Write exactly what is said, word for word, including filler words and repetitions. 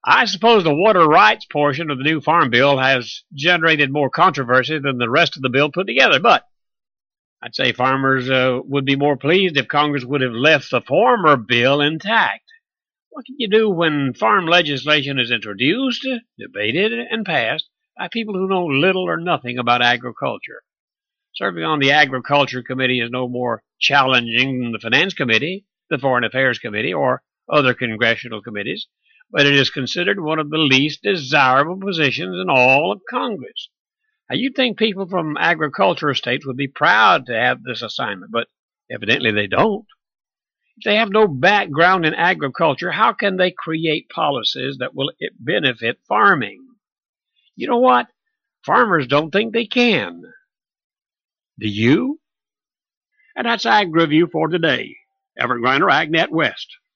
I suppose the water rights portion of the new farm bill has generated more controversy than the rest of the bill put together, but I'd say farmers uh, would be more pleased if Congress would have left the former bill intact. What can you do when farm legislation is introduced, debated, and passed by people who know little or nothing about agriculture? Serving on the Agriculture Committee is no more challenging than the Finance Committee, the Foreign Affairs Committee, or other congressional committees, but it is considered one of the least desirable positions in all of Congress. Now, you'd think people from agricultural states would be proud to have this assignment, but evidently they don't. If they have no background in agriculture, how can they create policies that will benefit farming? You know what? Farmers don't think they can. Do you? And that's Ag Review for today. Everett Griner, AgNet West.